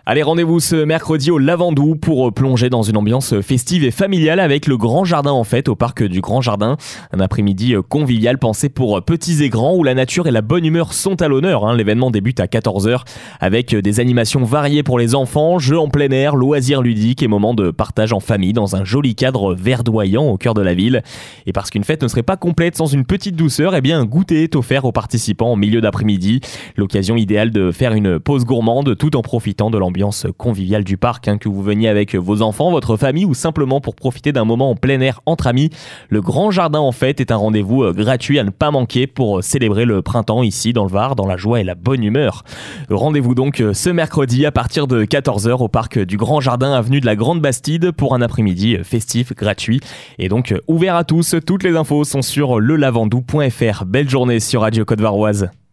Allez, rendez-vous ce mercredi au Lavandou pour plonger dans une ambiance festive et familiale avec le Grand Jardin en fait au parc du Grand Jardin. Un après-midi convivial pensé pour petits et grands où la nature et la bonne humeur sont à l'honneur. L'événement débute à 14h avec des animations variées pour les enfants, jeux en plein air, loisirs ludiques et moments de partage en famille dans un joli cadre verdoyant au cœur de la ville. Et parce qu'une fête ne serait pas complète sans une petite douceur, eh bien un goûter est offert aux participants en milieu d'après-midi. L'occasion idéale de faire une pause gourmande tout en profitant de l'ambiance conviviale du parc, que vous veniez avec vos enfants, votre famille ou simplement pour profiter d'un moment en plein air entre amis. Le Grand Jardin en fait est un rendez-vous gratuit à ne pas manquer pour célébrer le printemps ici dans le Var, dans la joie et la bonne humeur. Rendez-vous donc ce mercredi à partir de 14h au parc du Grand Jardin, avenue de la Grande Bastide, pour un après-midi festif, gratuit et donc ouvert à tous. Toutes les infos sont sur lelavandou.fr. Belle journée sur Radio Côte-Varoise.